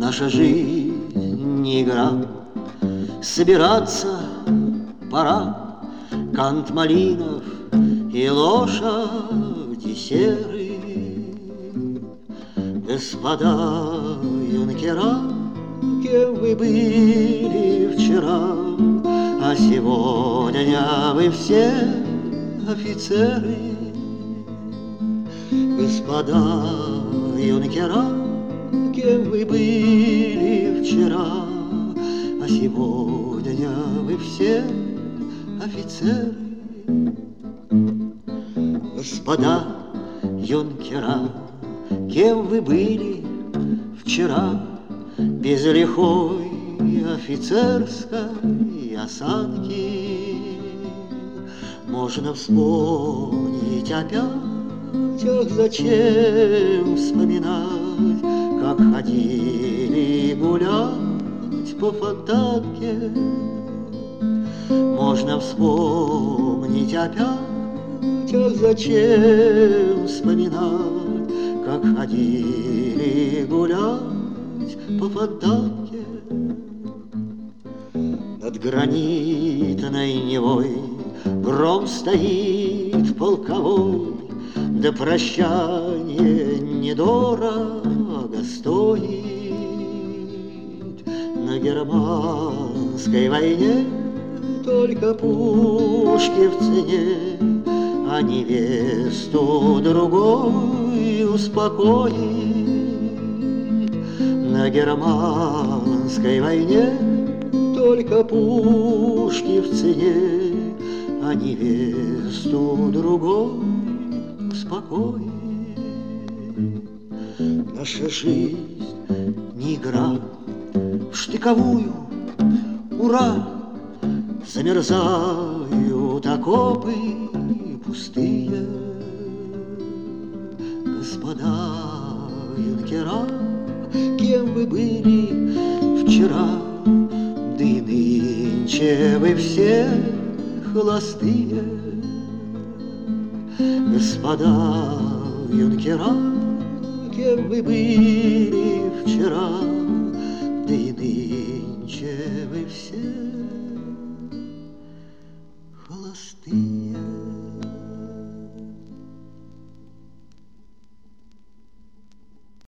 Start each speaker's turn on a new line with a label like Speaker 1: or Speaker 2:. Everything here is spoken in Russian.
Speaker 1: Наша жизнь не игра, собираться пора. Кант малинов и лошади серые. Господа юнкера, кем вы были вчера, а сегодня вы все офицеры. Господа юнкера, кем вы были вчера, а сегодня вы все офицеры. Господа юнкера, кем вы были вчера, без лихой офицерской осанки? Можно вспомнить опять, ах, зачем вспоминать, как ходили гулять по Фонтанке. Можно вспомнить опять, ах, зачем вспоминать, как ходили гулять по Фонтанке. Над гранитной Невой гром стоит полковой, да прощание недорого стоит. На германской войне только пушки в цене, а невесту другой успокоит. На германской войне только пушки в цене, а невесту другой успокоит. Наша жизнь не игра, в штыковую, ура! Замерзают окопы пустые. Господа юнкера, кем вы были вчера, да и нынче вы все холостые. Господа юнкера, кем вы были вчера,